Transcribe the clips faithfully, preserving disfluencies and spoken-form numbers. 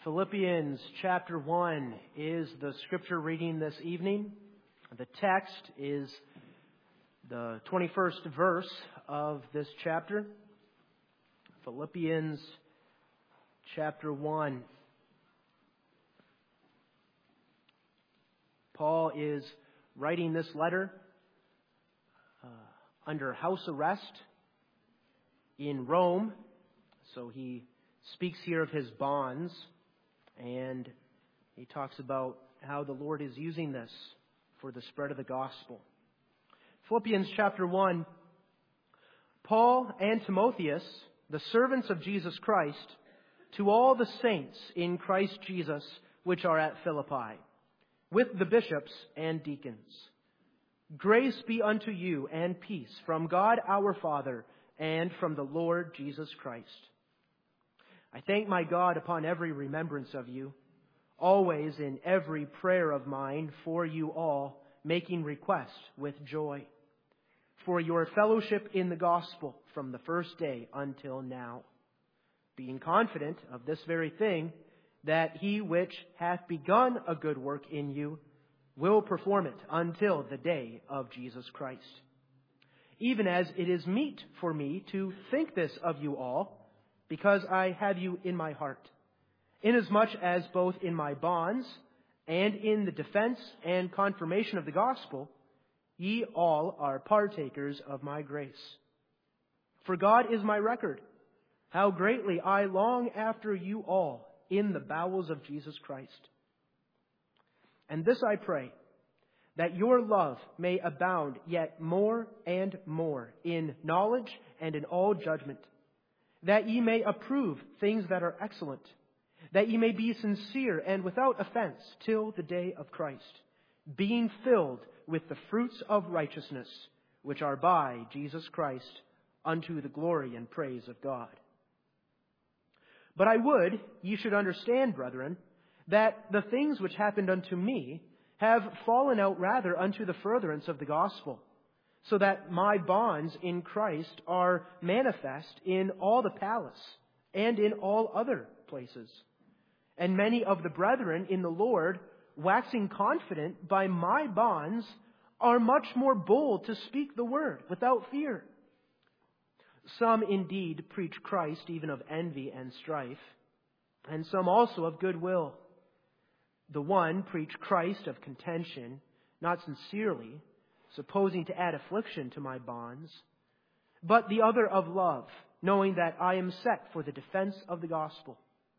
Philippians chapter one is the scripture reading this evening. The text is the twenty-first verse of this chapter. Philippians chapter one. Paul is writing this letter uh, under house arrest in Rome. So he speaks here of his bonds, and he talks about how the Lord is using this for the spread of the gospel. Philippians chapter one. Paul and Timotheus, the servants of Jesus Christ, to all the saints in Christ Jesus which are at Philippi, with the bishops and deacons. Grace be unto you and peace from God our Father and from the Lord Jesus Christ. I thank my God upon every remembrance of you, always in every prayer of mine for you all, making request with joy, for your fellowship in the gospel from the first day until now, being confident of this very thing, that he which hath begun a good work in you will perform it until the day of Jesus Christ. Even as it is meet for me to think this of you all, because I have you in my heart, inasmuch as both in my bonds and in the defense and confirmation of the gospel, ye all are partakers of my grace. For God is my record, how greatly I long after you all in the bowels of Jesus Christ. And this I pray, that your love may abound yet more and more in knowledge and in all judgment, that ye may approve things that are excellent, that ye may be sincere and without offense till the day of Christ, being filled with the fruits of righteousness, which are by Jesus Christ, unto the glory and praise of God. But I would ye should understand, brethren, that the things which happened unto me have fallen out rather unto the furtherance of the gospel, so that my bonds in Christ are manifest in all the palace and in all other places. And many of the brethren in the Lord, waxing confident by my bonds, are much more bold to speak the word without fear. Some indeed preach Christ even of envy and strife, and some also of goodwill. The one preach Christ of contention, not sincerely, supposing to add affliction to my bonds, but the other of love, knowing that I am set for the defense of the gospel.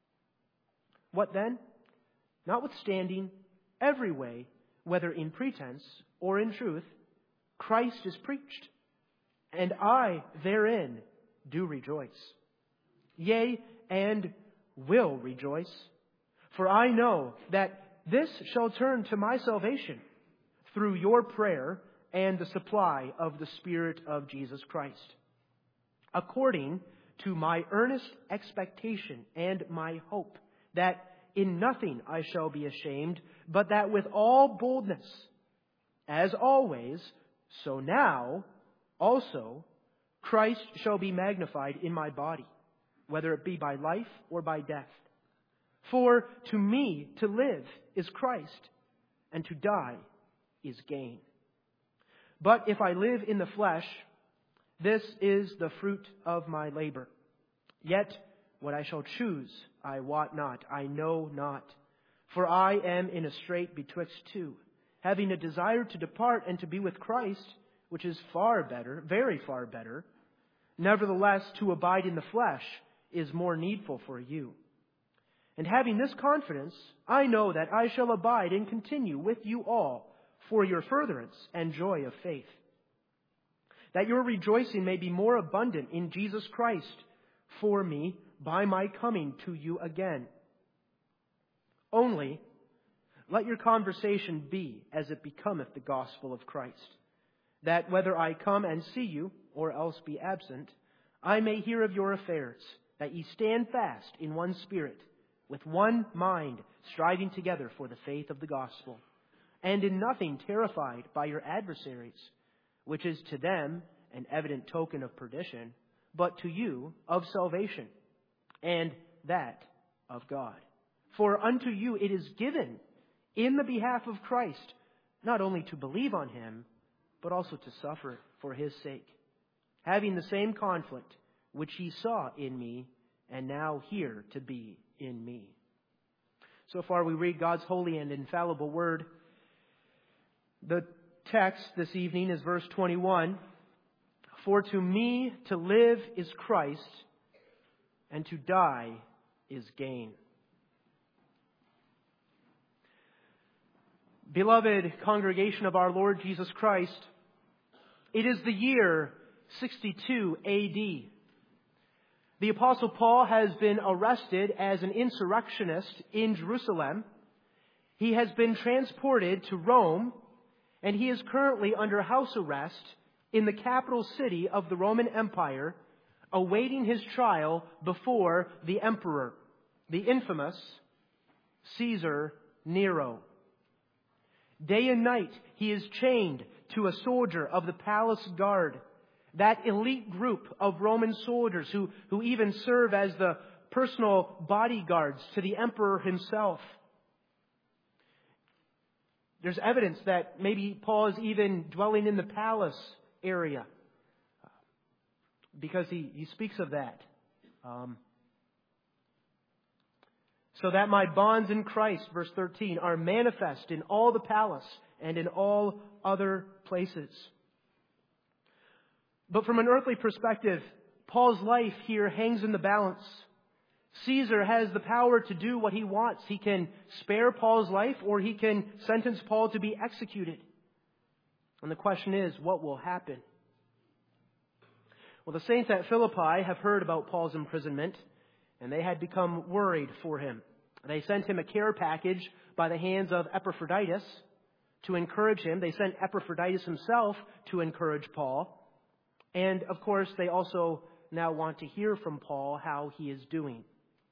What then? Notwithstanding, every way, whether in pretense or in truth, Christ is preached, and I therein do rejoice. Yea, and will rejoice, for I know that this shall turn to my salvation through your prayer and the supply of the Spirit of Jesus Christ, according to my earnest expectation and my hope, that in nothing I shall be ashamed, but that with all boldness, as always, so now also Christ shall be magnified in my body, whether it be by life or by death. For to me to live is Christ, and to die is gain. But if I live in the flesh, this is the fruit of my labor. Yet what I shall choose, I wot not, I know not. For I am in a strait betwixt two, having a desire to depart and to be with Christ, which is far better, very far better. Nevertheless, to abide in the flesh is more needful for you. And having this confidence, I know that I shall abide and continue with you all for your furtherance and joy of faith, that your rejoicing may be more abundant in Jesus Christ for me by my coming to you again. Only let your conversation be as it becometh the gospel of Christ, that whether I come and see you, or else be absent, I may hear of your affairs, that ye stand fast in one spirit, with one mind, striving together for the faith of the gospel, and in nothing terrified by your adversaries, which is to them an evident token of perdition, but to you of salvation, and that of God. For unto you it is given in the behalf of Christ, not only to believe on him, but also to suffer for his sake, having the same conflict which ye saw in me, and now hear to be in me. So far we read God's holy and infallible word. The text this evening is verse twenty-one. For to me to live is Christ, and to die is gain. Beloved congregation of our Lord Jesus Christ, it is the year sixty-two A D. The Apostle Paul has been arrested as an insurrectionist in Jerusalem. He has been transported to Rome, and he is currently under house arrest in the capital city of the Roman Empire, awaiting his trial before the emperor, the infamous Caesar Nero. Day and night he is chained to a soldier of the palace guard, that elite group of Roman soldiers who, who even serve as the personal bodyguards to the emperor himself. There's evidence that maybe Paul is even dwelling in the palace area, because he, he speaks of that. Um, so that my bonds in Christ, verse thirteen, are manifest in all the palace and in all other places. But from an earthly perspective, Paul's life here hangs in the balance. Caesar has the power to do what he wants. He can spare Paul's life, or he can sentence Paul to be executed. And the question is, what will happen? Well, the saints at Philippi have heard about Paul's imprisonment, and they had become worried for him. They sent him a care package by the hands of Epaphroditus to encourage him. They sent Epaphroditus himself to encourage Paul. And, of course, they also now want to hear from Paul how he is doing.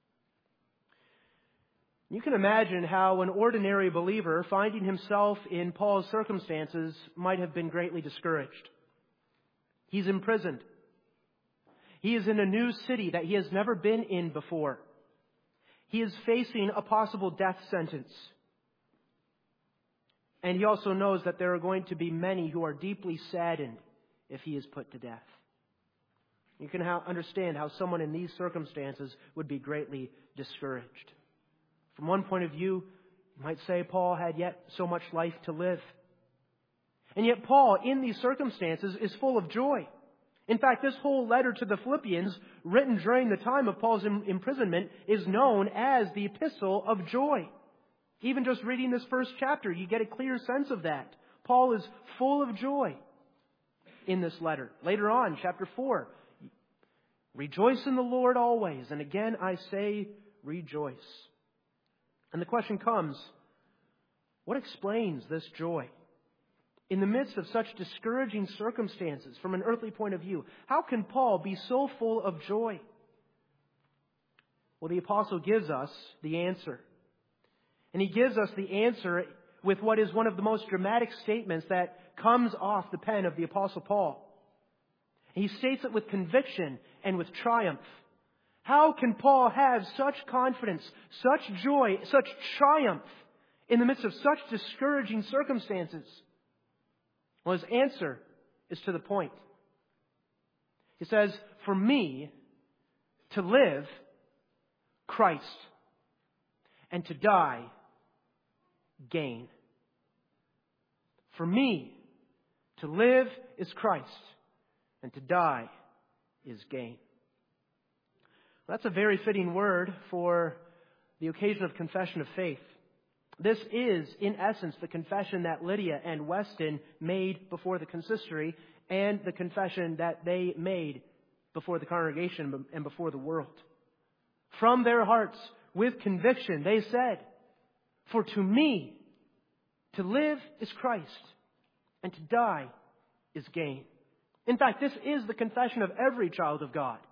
You can imagine how an ordinary believer finding himself in Paul's circumstances might have been greatly discouraged. He's imprisoned. He is in a new city that he has never been in before. He is facing a possible death sentence. And he also knows that there are going to be many who are deeply saddened if he is put to death. You can ha- understand how someone in these circumstances would be greatly discouraged. From one point of view, you might say Paul had yet so much life to live. And yet Paul, in these circumstances, is full of joy. In fact, this whole letter to the Philippians, written during the time of Paul's im- imprisonment, is known as the Epistle of Joy. Even just reading this first chapter, you get a clear sense of that. Paul is full of joy in this letter. Later on, chapter four, rejoice in the Lord always. And again, I say, rejoice. And the question comes, what explains this joy? In the midst of such discouraging circumstances from an earthly point of view, how can Paul be so full of joy? Well, the apostle gives us the answer. And he gives us the answer with what is one of the most dramatic statements that comes off the pen of the apostle Paul. He states it with conviction and with triumph. How can Paul have such confidence, such joy, such triumph in the midst of such discouraging circumstances? Well, his answer is to the point. He says, for me to live, Christ, and to die, gain. For me to live is Christ, and to die is gain. That's a very fitting word for the occasion of confession of faith. This is, in essence, the confession that Lydia and Weston made before the consistory, and the confession that they made before the congregation and before the world. From their hearts, with conviction, they said, for to me, to live is Christ, and to die is gain. In fact, this is the confession of every child of God.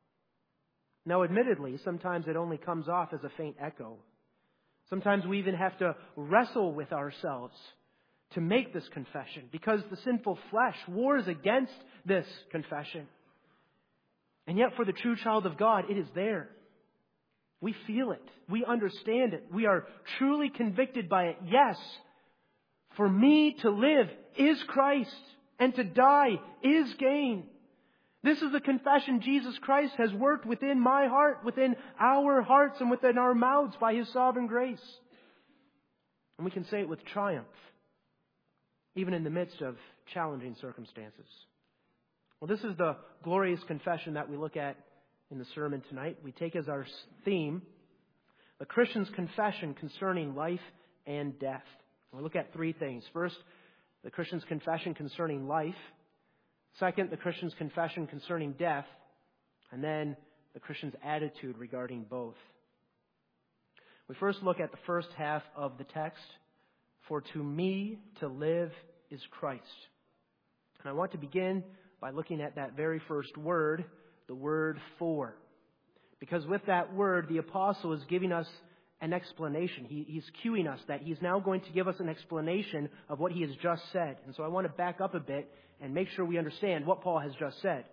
Now, admittedly, sometimes it only comes off as a faint echo. Sometimes we even have to wrestle with ourselves to make this confession, because the sinful flesh wars against this confession. And yet, for the true child of God, it is there. We feel it. We understand it. We are truly convicted by it. Yes, for me to live is Christ, and to die is gain. This is the confession Jesus Christ has worked within my heart, within our hearts, and within our mouths by His sovereign grace. And we can say it with triumph, even in the midst of challenging circumstances. Well, this is the glorious confession that we look at in the sermon tonight. We take as our theme the Christian's confession concerning life and death. We'll look at three things. First, the Christian's confession concerning life. Second, the Christian's confession concerning death. And then the Christian's attitude regarding both. We first look at the first half of the text. For to me to live is Christ. And I want to begin by looking at that very first word, the word for. Because with that word, the apostle is giving us an explanation. He, he's cueing us that he's now going to give us an explanation of what he has just said. And so I want to back up a bit and make sure we understand what Paul has just said.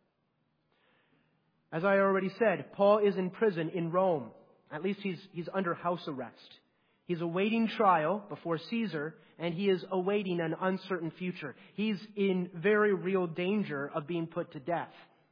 As I already said, Paul is in prison in Rome. At least he's, he's under house arrest. He's awaiting trial before Caesar, and he is awaiting an uncertain future. He's in very real danger of being put to death.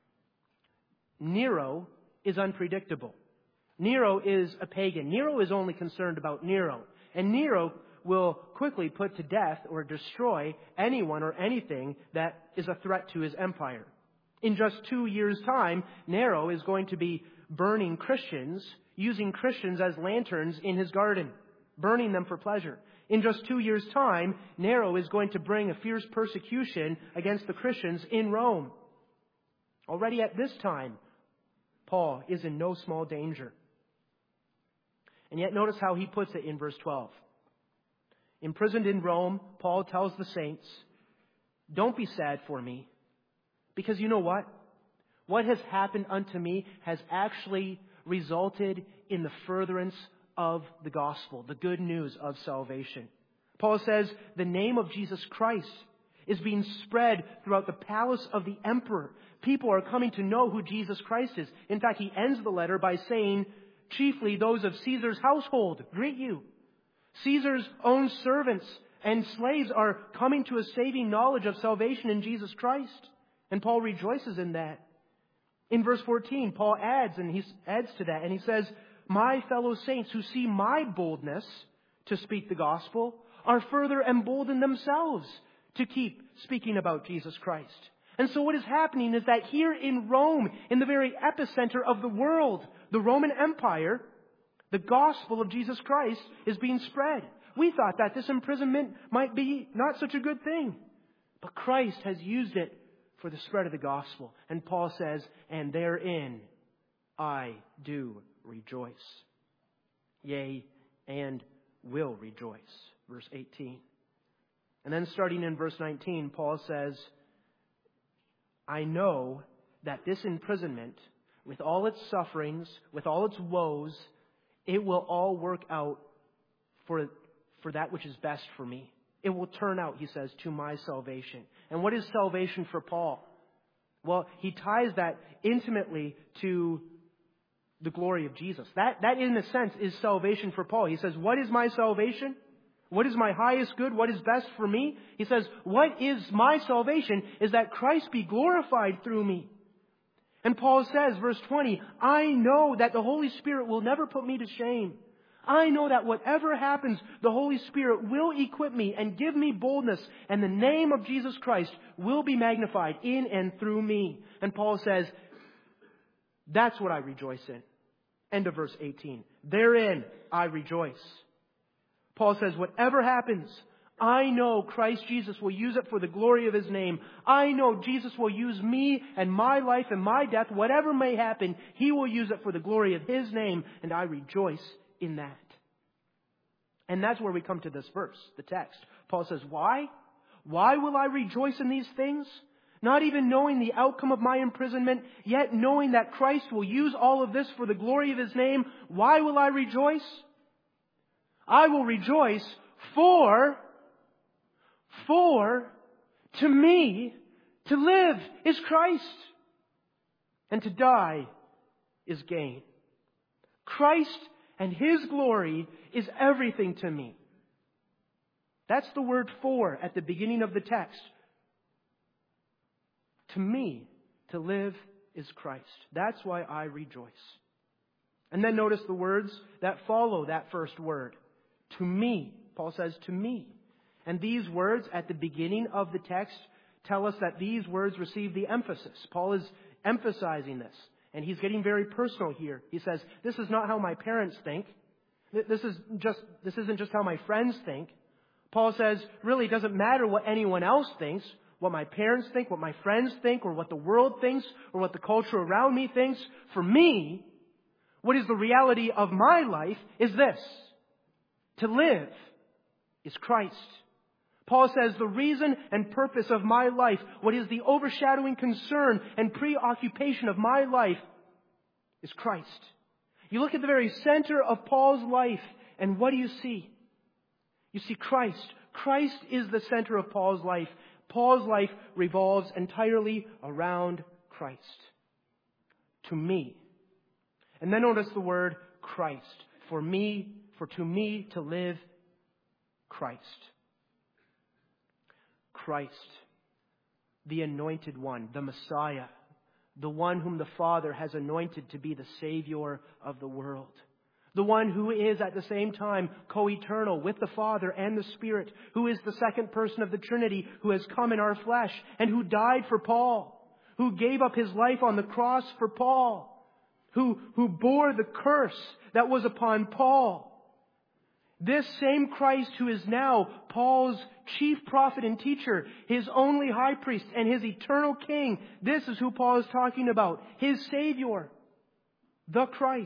Nero is unpredictable. Nero is a pagan. Nero is only concerned about Nero. And Nero will quickly put to death or destroy anyone or anything that is a threat to his empire. In just two years' time, Nero is going to be burning Christians, using Christians as lanterns in his garden, burning them for pleasure. In just two years' time, Nero is going to bring a fierce persecution against the Christians in Rome. Already at this time, Paul is in no small danger. And yet notice how he puts it in verse twelve. Imprisoned in Rome, Paul tells the saints, don't be sad for me, because you know what? What has happened unto me has actually resulted in the furtherance of the gospel, the good news of salvation. Paul says the name of Jesus Christ is being spread throughout the palace of the emperor. People are coming to know who Jesus Christ is. In fact, he ends the letter by saying, chiefly those of Caesar's household greet you. Caesar's own servants and slaves are coming to a saving knowledge of salvation in Jesus Christ. And Paul rejoices in that. In verse fourteen, Paul adds, and he adds to that, and he says, my fellow saints who see my boldness to speak the gospel are further emboldened themselves to keep speaking about Jesus Christ. And so what is happening is that here in Rome, in the very epicenter of the world, the Roman Empire, the gospel of Jesus Christ is being spread. We thought that this imprisonment might be not such a good thing. But Christ has used it for the spread of the gospel. And Paul says, and therein I do rejoice. Yea, and will rejoice. Verse eighteen. And then starting in verse nineteen, Paul says, I know that this imprisonment, with all its sufferings, with all its woes, it will all work out for, for that which is best for me. It will turn out, he says, to my salvation. And what is salvation for Paul? Well, he ties that intimately to the glory of Jesus. That, that in a sense, is salvation for Paul. He says, what is my salvation? What is my highest good? What is best for me? He says, what is my salvation is that Christ be glorified through me. And Paul says, verse twenty, I know that the Holy Spirit will never put me to shame. I know that whatever happens, the Holy Spirit will equip me and give me boldness, and the name of Jesus Christ will be magnified in and through me. And Paul says, that's what I rejoice in. End of verse eighteen. Therein I rejoice. Paul says, whatever happens, I know Christ Jesus will use it for the glory of His name. I know Jesus will use me and my life and my death, whatever may happen, He will use it for the glory of His name, and I rejoice in that. And that's where we come to this verse, the text. Paul says, why? Why will I rejoice in these things? Not even knowing the outcome of my imprisonment, yet knowing that Christ will use all of this for the glory of His name. Why will I rejoice? I will rejoice for, for, to me, to live is Christ, and to die is gain. Christ and His glory is everything to me. That's the word for at the beginning of the text. To me, to live is Christ. That's why I rejoice. And then notice the words that follow that first word. To me. Paul says, to me. And these words at the beginning of the text tell us that these words receive the emphasis. Paul is emphasizing this. And he's getting very personal here. He says, this is not how my parents think. This is just, this isn't just how my friends think. Paul says, really, it doesn't matter what anyone else thinks, what my parents think, what my friends think, or what the world thinks, or what the culture around me thinks. For me, what is the reality of my life is this. To live is Christ. Paul says the reason and purpose of my life, what is the overshadowing concern and preoccupation of my life, is Christ. You look at the very center of Paul's life, and what do you see? You see Christ. Christ is the center of Paul's life. Paul's life revolves entirely around Christ. To me. And then notice the word Christ. For me, for to me to live, Christ. Christ, the anointed one, the Messiah, the one whom the Father has anointed to be the Savior of the world. The one who is at the same time co-eternal with the Father and the Spirit, who is the second person of the Trinity, who has come in our flesh and who died for Paul, who gave up His life on the cross for Paul, who, who bore the curse that was upon Paul. This same Christ who is now Paul's chief prophet and teacher, his only high priest and his eternal king, this is who Paul is talking about. His Savior, the Christ.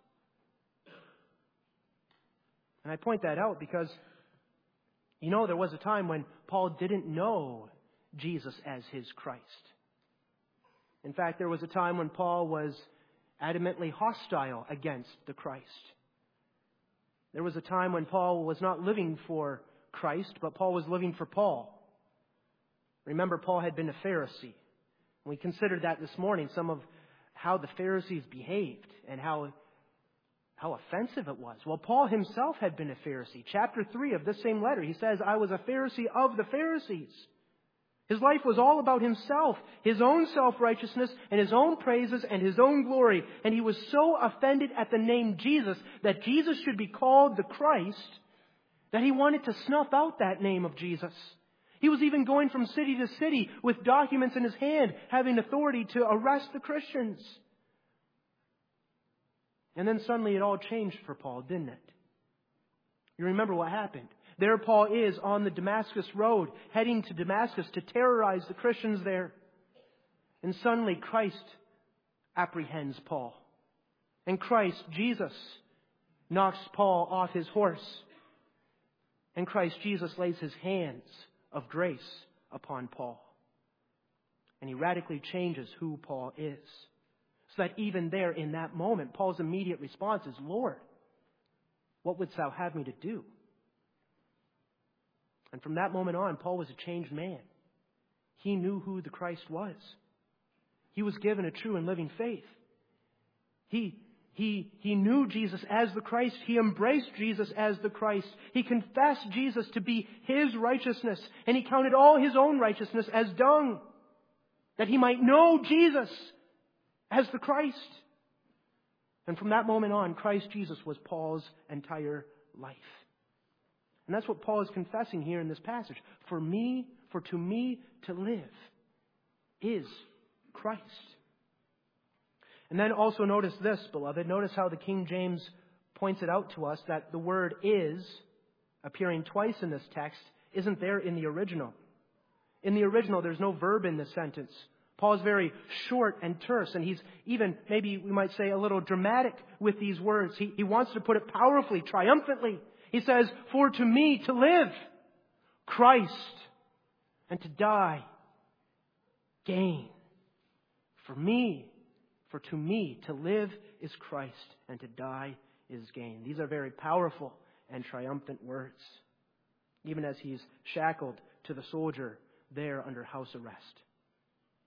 And I point that out because, you know, there was a time when Paul didn't know Jesus as his Christ. In fact, there was a time when Paul was adamantly hostile against the Christ. There was a time when Paul was not living for Christ, but Paul was living for Paul. Remember, Paul had been a Pharisee. We considered that this morning, some of how the Pharisees behaved and how, how offensive it was. Well, Paul himself had been a Pharisee. Chapter three of this same letter, he says, I was a Pharisee of the Pharisees. His life was all about himself, his own self-righteousness and his own praises and his own glory. And he was so offended at the name Jesus, that Jesus should be called the Christ, that he wanted to snuff out that name of Jesus. He was even going from city to city with documents in his hand, having authority to arrest the Christians. And then suddenly it all changed for Paul, didn't it? You remember what happened. There Paul is on the Damascus road, heading to Damascus to terrorize the Christians there. And suddenly Christ apprehends Paul. And Christ, Jesus, knocks Paul off his horse. And Christ Jesus lays His hands of grace upon Paul. And He radically changes who Paul is. So that even there in that moment, Paul's immediate response is, Lord, what wouldst thou have me to do? And from that moment on, Paul was a changed man. He knew who the Christ was. He was given a true and living faith. He, he, he knew Jesus as the Christ. He embraced Jesus as the Christ. He confessed Jesus to be his righteousness. And he counted all his own righteousness as dung, that he might know Jesus as the Christ. And from that moment on, Christ Jesus was Paul's entire life. And that's what Paul is confessing here in this passage. For me, for to me to live is Christ. And then also notice this, beloved. Notice how the King James points it out to us that the word is, appearing twice in this text, isn't there in the original. In the original, there's no verb in this sentence. Paul's very short and terse, and he's even, maybe we might say, a little dramatic with these words. He, he wants to put it powerfully, triumphantly. He says, for to me to live, Christ, and to die, gain. For me, for to me to live is Christ, and to die is gain. These are very powerful and triumphant words, even as he's shackled to the soldier there under house arrest.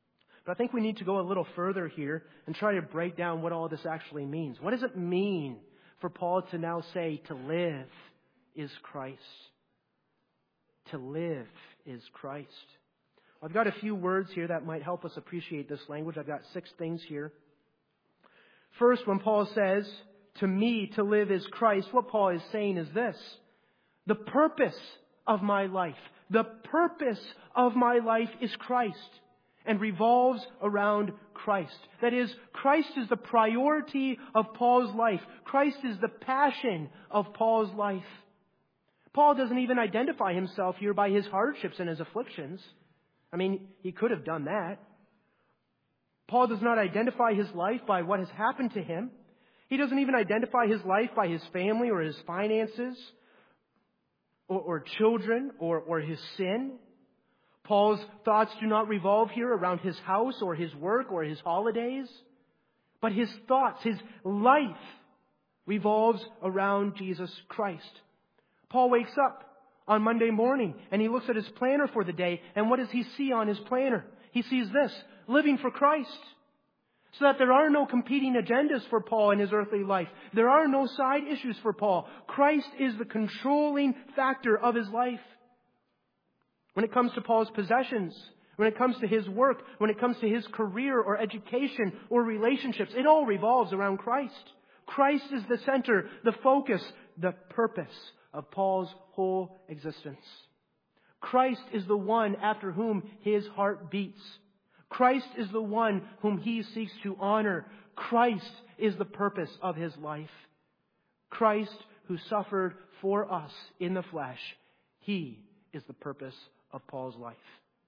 But I think we need to go a little further here and try to break down what all this actually means. What does it mean for Paul to now say to live is Christ? To live is Christ. I've got a few words here that might help us appreciate this language. I've got six things here. First, when Paul says, to me to live is Christ, what Paul is saying is this: the purpose of my life, the purpose of my life is Christ and revolves around Christ. That is, Christ is the priority of Paul's life. Christ is the passion of Paul's life. Paul doesn't even identify himself here by his hardships and his afflictions. I mean, he could have done that. Paul does not identify his life by what has happened to him. He doesn't even identify his life by his family or his finances or, or children or, or his sin. Paul's thoughts do not revolve here around his house or his work or his holidays. But his thoughts, his life revolves around Jesus Christ. Paul wakes up on Monday morning and he looks at his planner for the day, and what does he see on his planner? He sees this: living for Christ. So that there are no competing agendas for Paul in his earthly life. There are no side issues for Paul. Christ is the controlling factor of his life. When it comes to Paul's possessions, when it comes to his work, when it comes to his career or education or relationships, it all revolves around Christ. Christ is the center, the focus, the purpose of Paul's whole existence. Christ is the one after whom his heart beats. Christ is the one whom he seeks to honor. Christ is the purpose of his life. Christ, who suffered for us in the flesh, he is the purpose of Paul's life.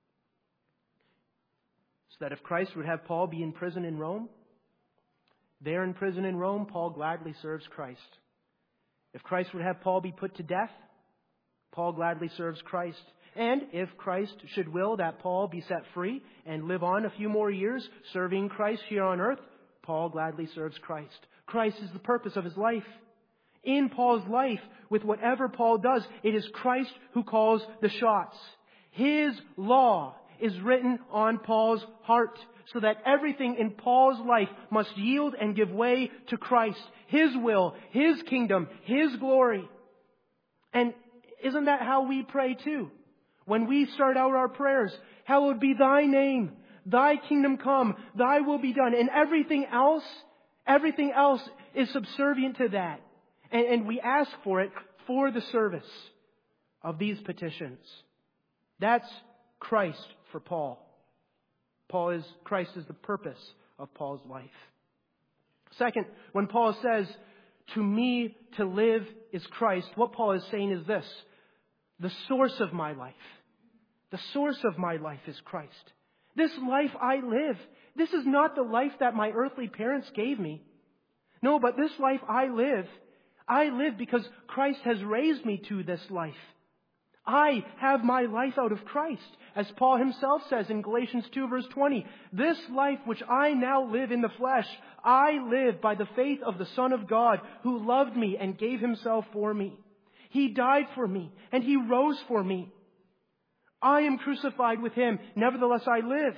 So that if Christ would have Paul be in prison in Rome, there in prison in Rome, Paul gladly serves Christ. If Christ would have Paul be put to death, Paul gladly serves Christ. And if Christ should will that Paul be set free and live on a few more years serving Christ here on earth, Paul gladly serves Christ. Christ is the purpose of his life. In Paul's life, with whatever Paul does, it is Christ who calls the shots. His law is written on Paul's heart, so that everything in Paul's life must yield and give way to Christ. His will, His kingdom, His glory. And isn't that how we pray too? When we start out our prayers, hallowed be thy name, thy kingdom come, thy will be done. And everything else, everything else is subservient to that. And, and we ask for it for the service of these petitions. That's Christ for Paul. Paul is, Christ is the purpose of Paul's life. Second, when Paul says, to me to live is Christ, what Paul is saying is this: the source of my life. The source of my life is Christ. This life I live, this is not the life that my earthly parents gave me. No, but this life I live, I live because Christ has raised me to this life. I have my life out of Christ. As Paul himself says in Galatians two verse twenty, this life which I now live in the flesh, I live by the faith of the Son of God who loved me and gave himself for me. He died for me and he rose for me. I am crucified with him. Nevertheless, I live.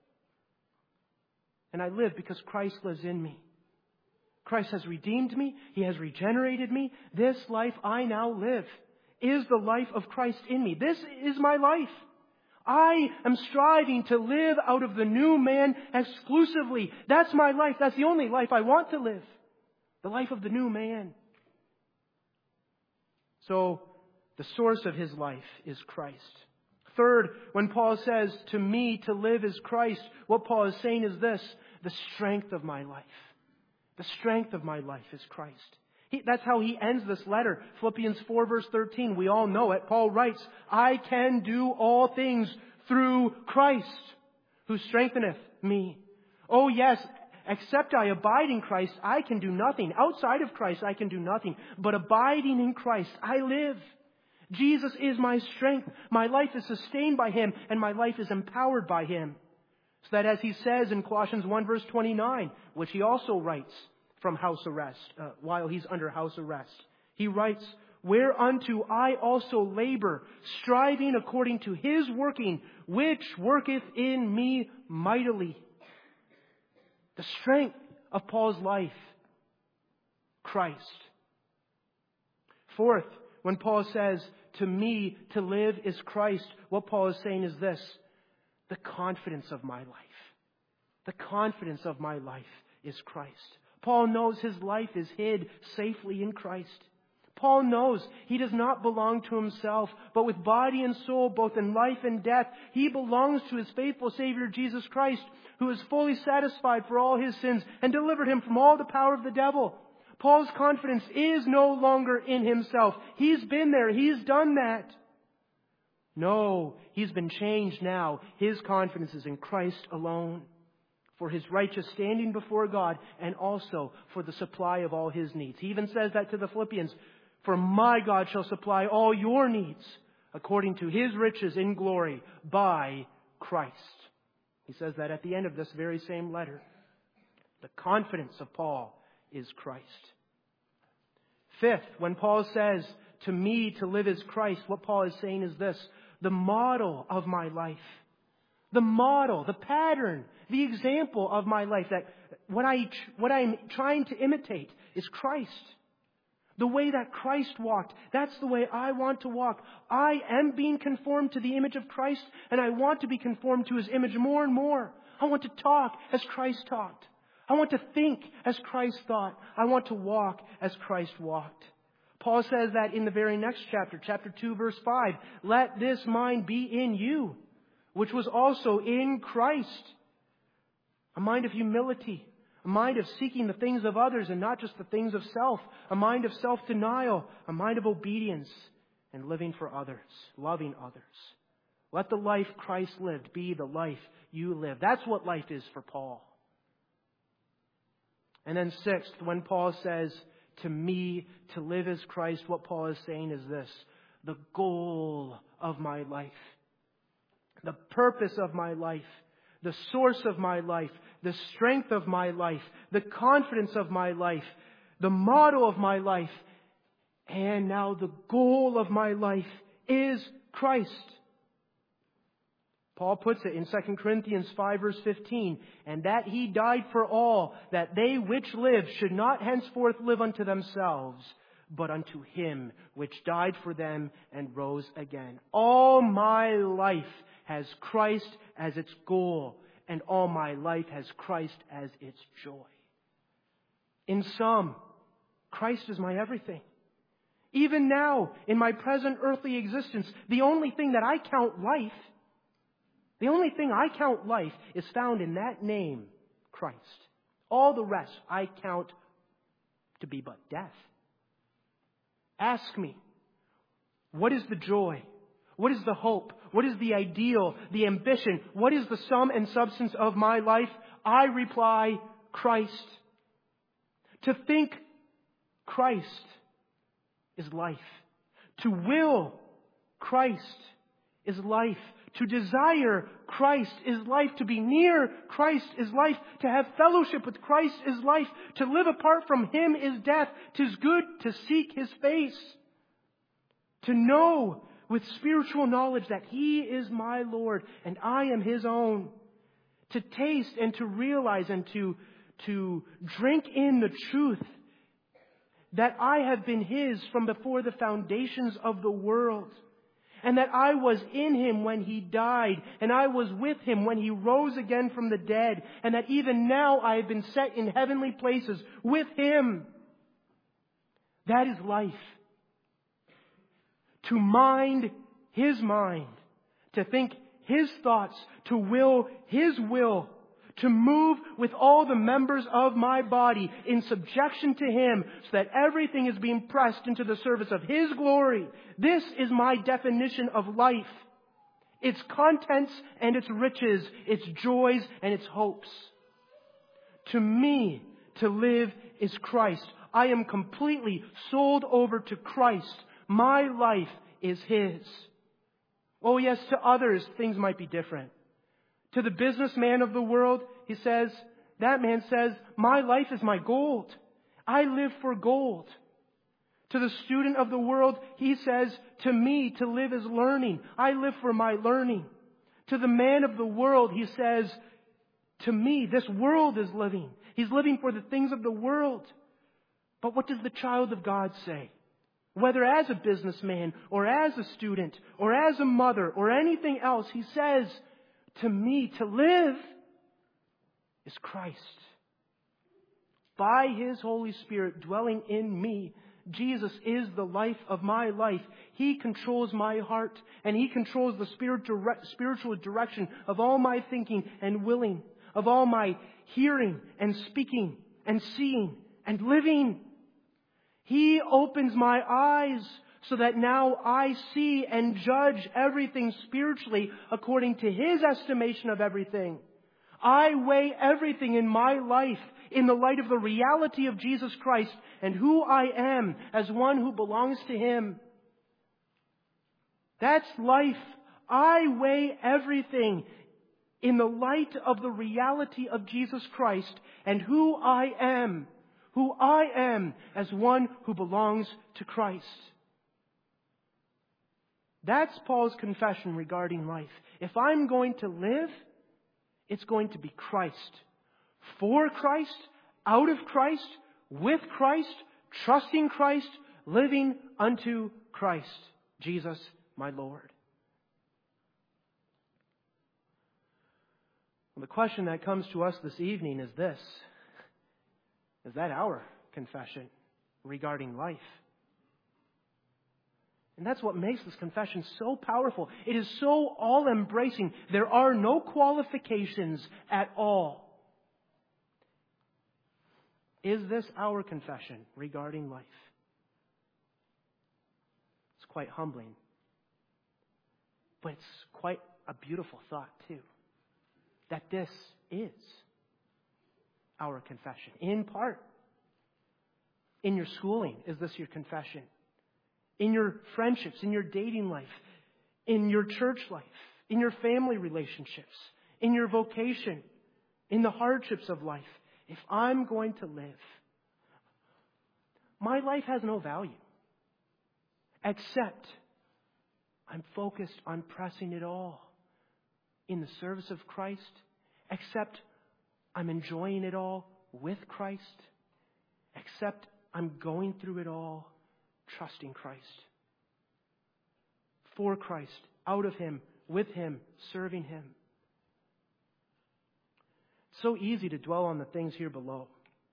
And I live because Christ lives in me. Christ has redeemed me. He has regenerated me. This life I now live is the life of Christ in me. This is my life. I am striving to live out of the new man exclusively. That's my life. That's the only life I want to live. The life of the new man. So, the source of his life is Christ. Third, when Paul says, to me to live is Christ, what Paul is saying is this: the strength of my life. The strength of my life is Christ. He, that's how he ends this letter. Philippians four verse thirteen, we all know it. Paul writes, I can do all things through Christ, who strengtheneth me. Oh yes, except I abide in Christ, I can do nothing. Outside of Christ, I can do nothing. But abiding in Christ, I live. Jesus is my strength. My life is sustained by him, and my life is empowered by him. So that as he says in Colossians one verse twenty-nine, which he also writes from house arrest, uh, while he's under house arrest, he writes, whereunto I also labor, striving according to his working, which worketh in me mightily. The strength of Paul's life, Christ. Fourth, when Paul says, to me to live is Christ, what Paul is saying is this: the confidence of my life. The confidence of my life is Christ. Paul knows his life is hid safely in Christ. Paul knows he does not belong to himself, but with body and soul, both in life and death, he belongs to his faithful Savior Jesus Christ, who is fully satisfied for all his sins and delivered him from all the power of the devil. Paul's confidence is no longer in himself. He's been there. He's done that. No, he's been changed now. His confidence is in Christ alone, for his righteous standing before God and also for the supply of all his needs. He even says that to the Philippians: for my God shall supply all your needs according to his riches in glory by Christ. He says that at the end of this very same letter. The confidence of Paul is Christ. Fifth, when Paul says, to me to live is Christ, what Paul is saying is this: the model of my life. The model, the pattern, the example of my life, that what I, what I'm trying to imitate is Christ. The way that Christ walked, that's the way I want to walk. I am being conformed to the image of Christ, and I want to be conformed to his image more and more. I want to talk as Christ talked. I want to think as Christ thought. I want to walk as Christ walked. Paul says that in the very next chapter, chapter two, verse five. Let this mind be in you, which was also in Christ. A mind of humility. A mind of seeking the things of others and not just the things of self. A mind of self-denial. A mind of obedience and living for others. Loving others. Let the life Christ lived be the life you live. That's what life is for Paul. And then sixth, when Paul says, to me to live is Christ, what Paul is saying is this: the goal of my life. The purpose of my life. The source of my life. The strength of my life. The confidence of my life. The model of my life. And now the goal of my life is Christ. Paul puts it in Second Corinthians five, verse fifteen, and that he died for all, that they which live should not henceforth live unto themselves, but unto him which died for them and rose again. All my life has Christ as its goal, and all my life has Christ as its joy. In sum, Christ is my everything. Even now, in my present earthly existence, the only thing that I count life, the only thing I count life is found in that name, Christ. All the rest I count to be but death. Ask me, what is the joy? What is the hope? What is the ideal, the ambition? What is the sum and substance of my life? I reply, Christ. To think Christ is life. To will Christ is life. To desire Christ is life. To be near Christ is life. To have fellowship with Christ is life. To live apart from him is death. 'Tis good to seek his face. To know with spiritual knowledge that he is my Lord and I am his own. To taste and to realize and to, to drink in the truth that I have been his from before the foundations of the world. And that I was in him when he died, and I was with him when he rose again from the dead, and that even now I have been set in heavenly places with him. That is life. To mind his mind, to think his thoughts, to will his will, to move with all the members of my body in subjection to him, so that everything is being pressed into the service of his glory. This is my definition of life. Its contents and its riches, its joys and its hopes. To me, to live is Christ. I am completely sold over to Christ. My life is his. Oh yes, to others, things might be different. To the businessman of the world, he says, that man says, my life is my gold. I live for gold. To the student of the world, he says, to me, to live is learning. I live for my learning. To the man of the world, he says, To me, this world is living. He's living for the things of the world. But what does the child of God say? Whether as a businessman or as a student or as a mother or anything else, he says, to me, to live is Christ. By His Holy Spirit dwelling in me, Jesus is the life of my life. He controls my heart, and He controls the spiritual direction of all my thinking and willing, of all my hearing and speaking and seeing and living. He opens my eyes so that now I see and judge everything spiritually according to His estimation of everything. I weigh everything in my life in the light of the reality of Jesus Christ and who I am as one who belongs to Him. That's life. I weigh everything in the light of the reality of Jesus Christ and who I am, who I am as one who belongs to Christ. That's Paul's confession regarding life. If I'm going to live, it's going to be Christ. For Christ, out of Christ, with Christ, trusting Christ, living unto Christ, Jesus my Lord. Well, the question that comes to us this evening is this. Is that our confession regarding life? And that's what makes this confession so powerful. It is so all-embracing. There are no qualifications at all. Is this our confession regarding life? It's quite humbling. But it's quite a beautiful thought, too. That this is our confession. In part. In your schooling, is this your confession? In your friendships, in your dating life, in your church life, in your family relationships, in your vocation, in the hardships of life. If I'm going to live, my life has no value except I'm focused on pressing it all in the service of Christ, except I'm enjoying it all with Christ, except I'm going through it all trusting Christ. For Christ, out of Him, with Him, serving Him. It's so easy to dwell on the things here below.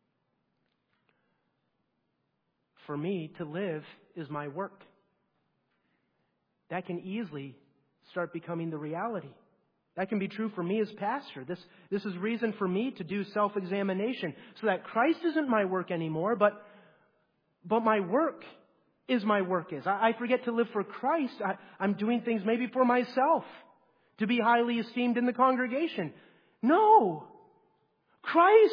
For me, to live is my work. That can easily start becoming the reality. That can be true for me as pastor. This, this is reason for me to do self-examination so that Christ isn't my work anymore, but, but my work is my work is. I, I forget to live for Christ. I, I'm doing things maybe for myself to be highly esteemed in the congregation. No! Christ!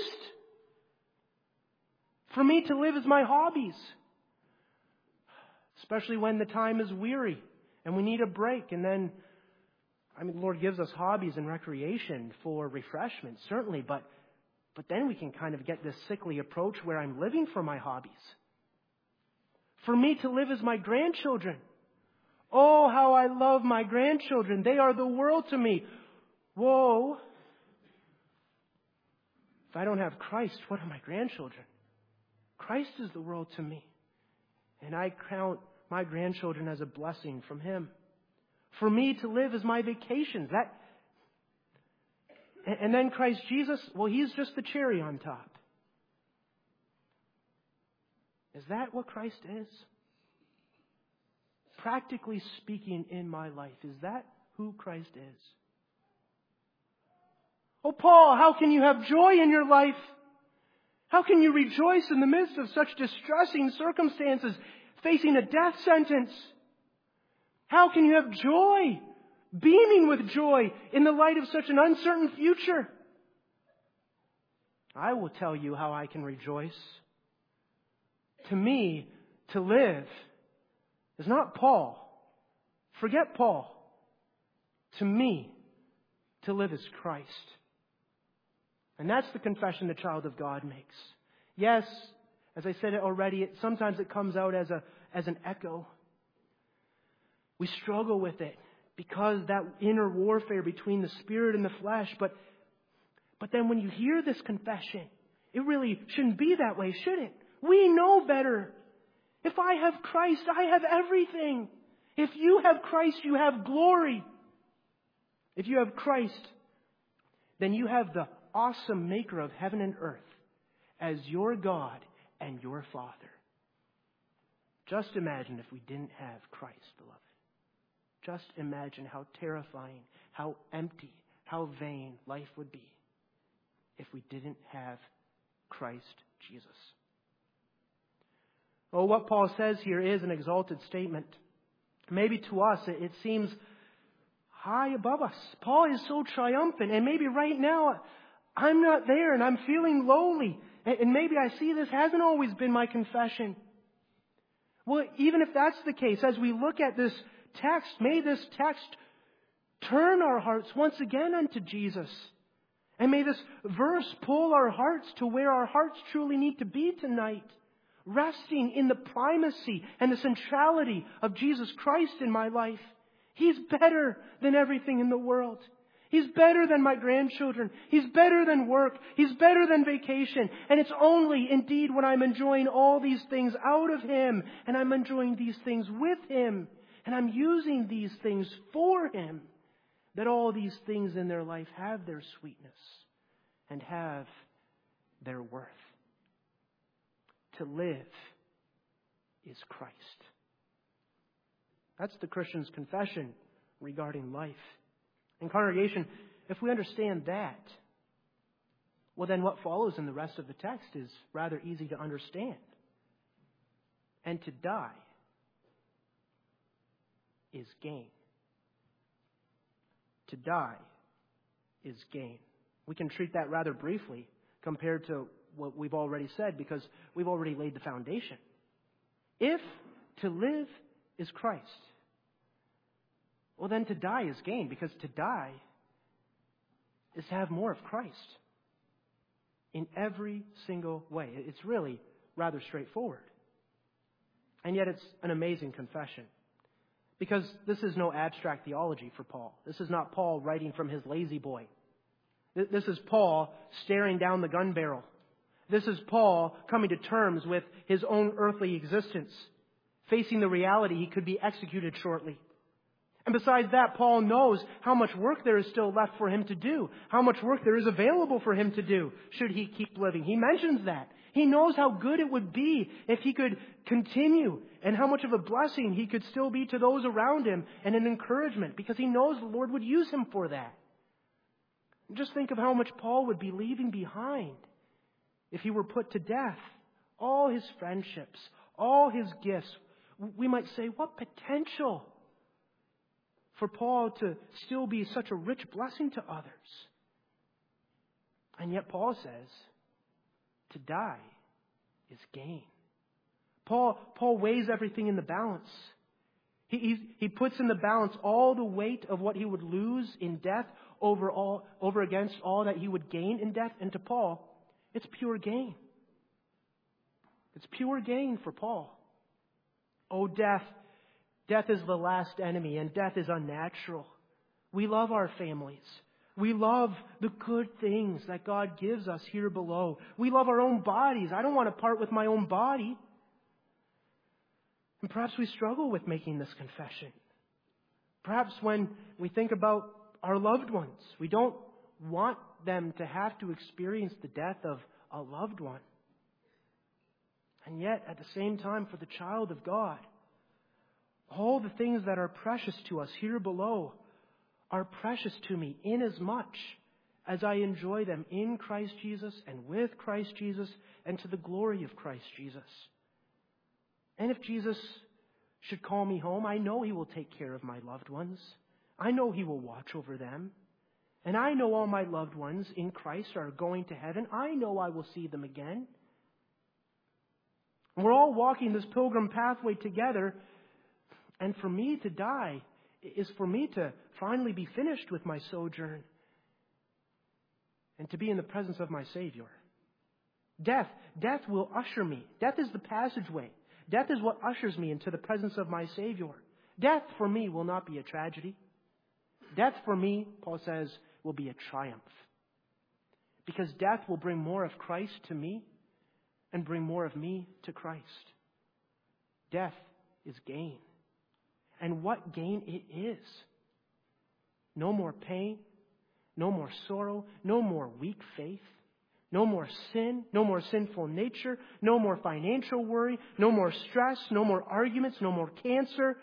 For me to live is my hobbies. Especially when the time is weary and we need a break. And then, I mean, the Lord gives us hobbies and recreation for refreshment, certainly. But, but then we can kind of get this sickly approach where I'm living for my hobbies. For me to live is my grandchildren. Oh, how I love my grandchildren. They are the world to me. Whoa. If I don't have Christ, what are my grandchildren? Christ is the world to me. And I count my grandchildren as a blessing from Him. For me to live is my vacations. That, and then Christ Jesus, well, He's just the cherry on top. Is that what Christ is? Practically speaking in my life, is that who Christ is? Oh, Paul, how can you have joy in your life? How can you rejoice in the midst of such distressing circumstances, facing a death sentence? How can you have joy, beaming with joy in the light of such an uncertain future? I will tell you how I can rejoice. To me, to live is not Paul. Forget Paul. To me, to live is Christ. And that's the confession the child of God makes. Yes, as I said it already, it, sometimes it comes out as a as an echo. We struggle with it because that inner warfare between the spirit and the flesh. But, But then when you hear this confession, it really shouldn't be that way, should it? We know better. If I have Christ, I have everything. If you have Christ, you have glory. If you have Christ, then you have the awesome maker of heaven and earth as your God and your Father. Just imagine if we didn't have Christ, beloved. Just imagine how terrifying, how empty, how vain life would be if we didn't have Christ Jesus. Well, what Paul says here is an exalted statement. Maybe to us it seems high above us. Paul is so triumphant, and maybe right now I'm not there and I'm feeling lowly. And maybe I see this hasn't always been my confession. Well, even if that's the case, as we look at this text, may this text turn our hearts once again unto Jesus. And may this verse pull our hearts to where our hearts truly need to be tonight, resting in the primacy and the centrality of Jesus Christ in my life. He's better than everything in the world. He's better than my grandchildren. He's better than work. He's better than vacation. And it's only indeed when I'm enjoying all these things out of Him, and I'm enjoying these things with Him, and I'm using these things for Him, that all these things in their life have their sweetness and have their worth. To live is Christ. That's the Christian's confession regarding life. And congregation, if we understand that, well then what follows in the rest of the text is rather easy to understand. And to die is gain. To die is gain. We can treat that rather briefly compared to what we've already said, because we've already laid the foundation. If to live is Christ, well then to die is gain, because to die is to have more of Christ in every single way. It's really rather straightforward. And yet it's an amazing confession, because this is no abstract theology for Paul. This is not Paul writing from his lazy boy. This is Paul staring down the gun barrel. This is Paul coming to terms with his own earthly existence, facing the reality he could be executed shortly. And besides that, Paul knows how much work there is still left for him to do, how much work there is available for him to do should he keep living. He mentions that. He knows how good it would be if he could continue, and how much of a blessing he could still be to those around him and an encouragement, because he knows the Lord would use him for that. Just think of how much Paul would be leaving behind if he were put to death. All his friendships, all his gifts. We might say, what potential for Paul to still be such a rich blessing to others. And yet Paul says, to die is gain. Paul, Paul weighs everything in the balance. He, he, he puts in the balance all the weight of what he would lose in death over, all, over against all that he would gain in death. And to Paul, it's pure gain. It's pure gain for Paul. Oh, death. Death is the last enemy, and death is unnatural. We love our families. We love the good things that God gives us here below. We love our own bodies. I don't want to part with my own body. And perhaps we struggle with making this confession. Perhaps when we think about our loved ones, we don't want them to have to experience the death of a loved one. And yet, at the same time, for the child of God, all the things that are precious to us here below are precious to me inasmuch as I enjoy them in Christ Jesus and with Christ Jesus and to the glory of Christ Jesus. And if Jesus should call me home, I know He will take care of my loved ones. I know He will watch over them. And I know all my loved ones in Christ are going to heaven. I know I will see them again. We're all walking this pilgrim pathway together. And for me to die is for me to finally be finished with my sojourn and to be in the presence of my Savior. Death, death will usher me. Death is the passageway. Death is what ushers me into the presence of my Savior. Death for me will not be a tragedy. Death for me, Paul says, will be a triumph. Because death will bring more of Christ to me and bring more of me to Christ. Death is gain. And what gain it is. No more pain, no more sorrow, no more weak faith, no more sin, no more sinful nature, no more financial worry, no more stress, no more arguments, no more cancer,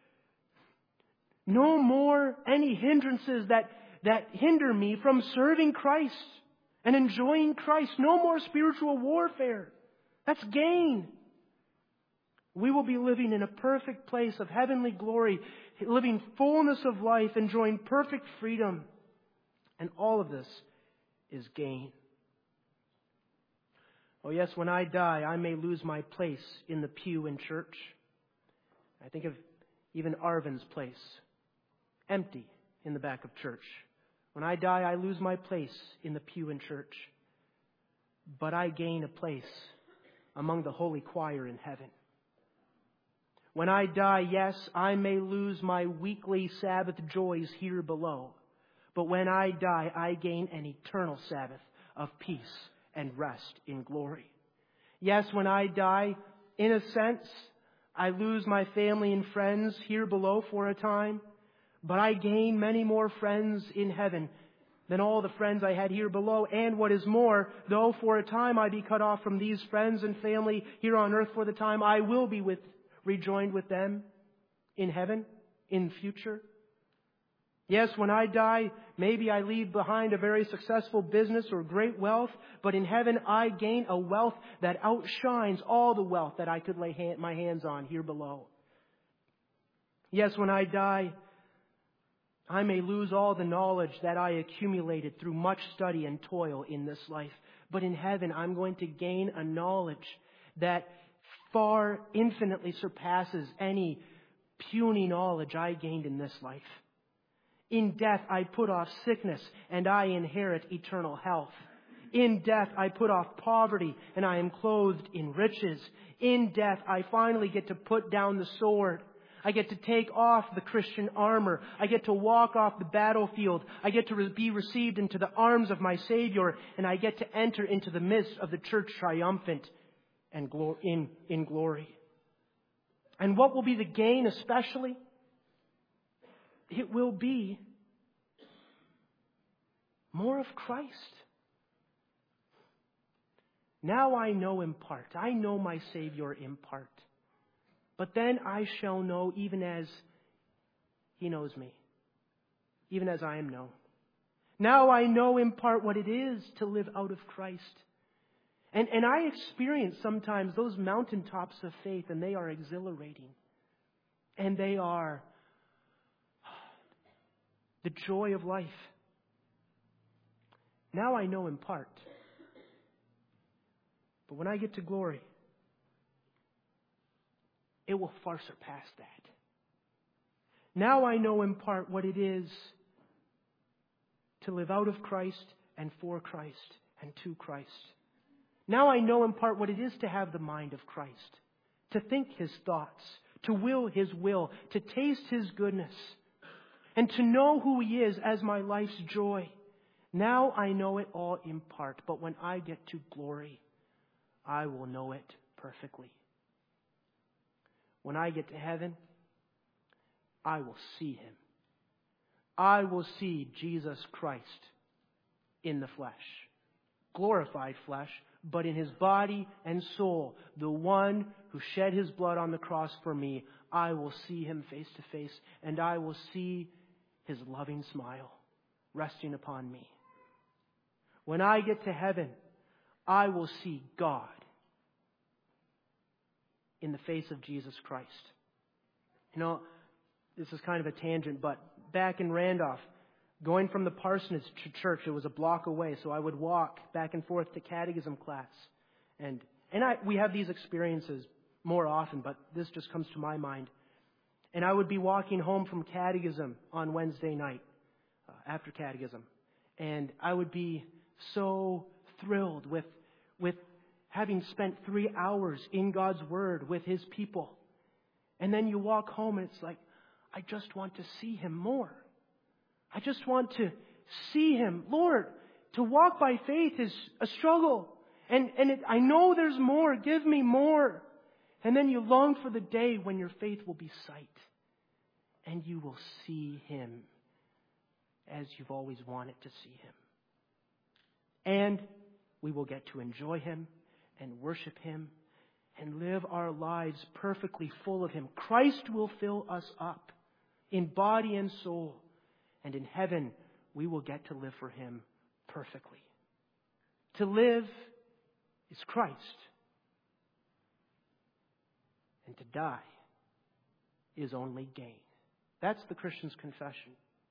no more any hindrances that, that hinder me from serving Christ and enjoying Christ. No more spiritual warfare. That's gain. We will be living in a perfect place of heavenly glory, living fullness of life, enjoying perfect freedom. And all of this is gain. Oh yes, when I die, I may lose my place in the pew in church. I think of even Arvin's place, empty in the back of church. When I die, I lose my place in the pew in church. But I gain a place among the holy choir in heaven. When I die, yes, I may lose my weekly Sabbath joys here below. But when I die, I gain an eternal Sabbath of peace and rest in glory. Yes, when I die, in a sense, I lose my family and friends here below for a time. But I gain many more friends in heaven than all the friends I had here below. And what is more, though for a time I be cut off from these friends and family here on earth for the time, I will be with rejoined with them in heaven, in future. Yes, when I die, maybe I leave behind a very successful business or great wealth, but in heaven I gain a wealth that outshines all the wealth that I could lay hand, my hands on here below. Yes, when I die, I may lose all the knowledge that I accumulated through much study and toil in this life, but in heaven I'm going to gain a knowledge that far infinitely surpasses any puny knowledge I gained in this life. In death, I put off sickness and I inherit eternal health. In death, I put off poverty and I am clothed in riches. In death, I finally get to put down the sword. I get to take off the Christian armor. I get to walk off the battlefield. I get to be received into the arms of my Savior, and I get to enter into the midst of the church triumphant and in, in glory. And what will be the gain especially? It will be more of Christ. Now I know in part. I know my Savior in part. But then I shall know even as He knows me. Even as I am known. Now I know in part what it is to live out of Christ. And, and I experience sometimes those mountaintops of faith, and they are exhilarating. And they are the joy of life. Now I know in part. But when I get to glory, it will far surpass that. Now I know in part what it is to live out of Christ and for Christ and to Christ. Now I know in part what it is to have the mind of Christ, to think His thoughts, to will His will, to taste His goodness, and to know who He is as my life's joy. Now I know it all in part, but when I get to glory, I will know it perfectly. When I get to heaven, I will see Him. I will see Jesus Christ in the flesh. Glorified flesh, but in His body and soul, the one who shed His blood on the cross for me, I will see Him face to face, and I will see His loving smile resting upon me. When I get to heaven, I will see God in the face of Jesus Christ. You know, this is kind of a tangent, but back in Randolph, going from the parsonage to church, it was a block away, so I would walk back and forth to catechism class. And and I we have these experiences more often, but this just comes to my mind. And I would be walking home from catechism on Wednesday night, uh, after catechism. And I would be so thrilled with with having spent three hours in God's Word with His people. And then you walk home and it's like, I just want to see Him more. I just want to see Him. Lord, To walk by faith is a struggle. And, and it, I know there's more. Give me more. And then you long for the day when your faith will be sight. And you will see Him as you've always wanted to see Him. And we will get to enjoy Him and worship Him and live our lives perfectly full of Him. Christ will fill us up in body and soul. And in heaven, we will get to live for Him perfectly. To live is Christ. And to die is only gain. That's the Christian's confession.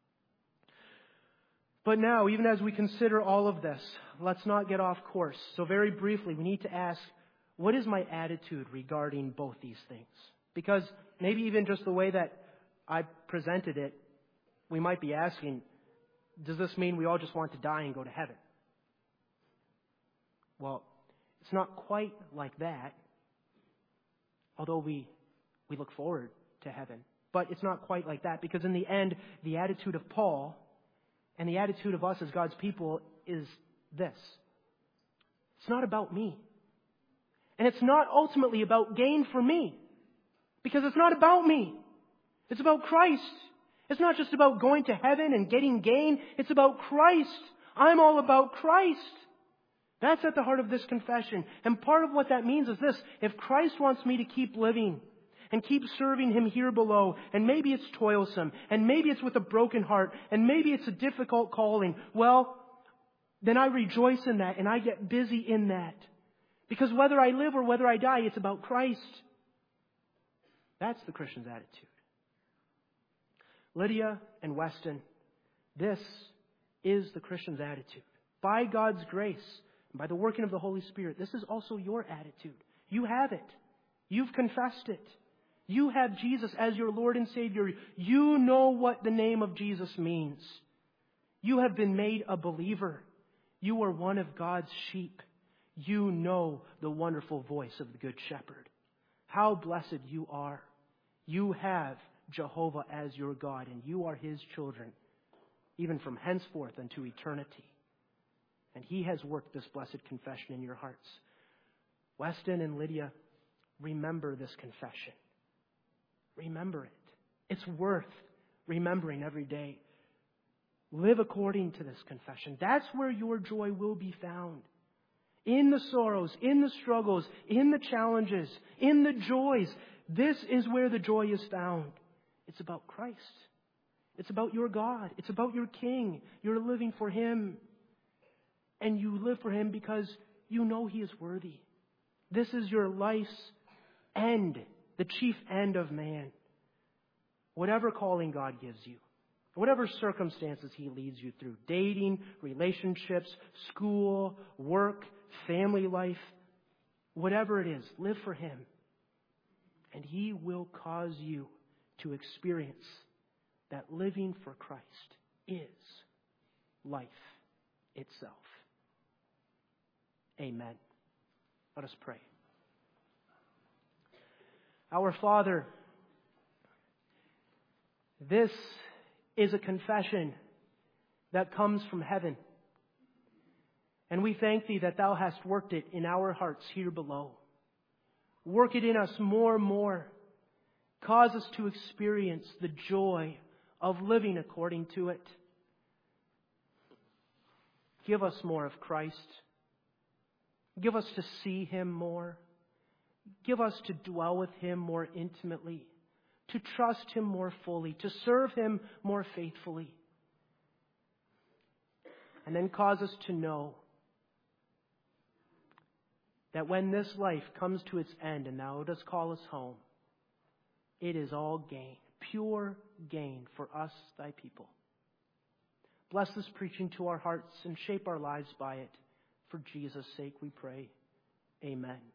But now, even as we consider all of this, let's not get off course. So very briefly, we need to ask, what is my attitude regarding both these things? Because maybe even just the way that I presented it, we might be asking, does this mean we all just want to die and go to heaven? Well, it's not quite like that, although we we look forward to heaven. But it's not quite like that, because in the end, the attitude of Paul and the attitude of us as God's people is this. It's not about me. And it's not ultimately about gain for me. Because it's not about me. It's about Christ. It's not just about going to heaven and getting gain. It's about Christ. I'm all about Christ. That's at the heart of this confession. And part of what that means is this. If Christ wants me to keep living and keep serving Him here below, and maybe it's toilsome, and maybe it's with a broken heart, and maybe it's a difficult calling, well, then I rejoice in that and I get busy in that. Because whether I live or whether I die, it's about Christ. That's the Christian's attitude. Lydia and Weston, this is the Christian's attitude. By God's grace, and by the working of the Holy Spirit, this is also your attitude. You have it. You've confessed it. You have Jesus as your Lord and Savior. You know what the name of Jesus means. You have been made a believer. You are one of God's sheep. You know the wonderful voice of the Good Shepherd. How blessed you are. You have Jehovah as your God, and you are His children, even from henceforth unto eternity. And He has worked this blessed confession in your hearts. Weston and Lydia, remember this confession. Remember it. It's worth remembering every day. Live according to this confession. That's where your joy will be found. In the sorrows, in the struggles, in the challenges, in the joys. This is where the joy is found. It's about Christ. It's about your God. It's about your King. You're living for Him. And you live for Him because you know He is worthy. This is your life's end, the chief end of man. Whatever calling God gives you, whatever circumstances He leads you through, dating, relationships, school, work, family life, whatever it is, live for Him. And He will cause you to experience that living for Christ is life itself. Amen. Let us pray. Our Father, this is a confession that comes from heaven. And we thank Thee that Thou hast worked it in our hearts here below. Work it in us more and more. Cause us to experience the joy of living according to it. Give us more of Christ. Give us to see Him more. Give us to dwell with Him more intimately, to trust Him more fully, to serve Him more faithfully. And then cause us to know that when this life comes to its end and Thou dost call us home, it is all gain, pure gain for us, Thy people. Bless this preaching to our hearts and shape our lives by it. For Jesus' sake we pray. Amen.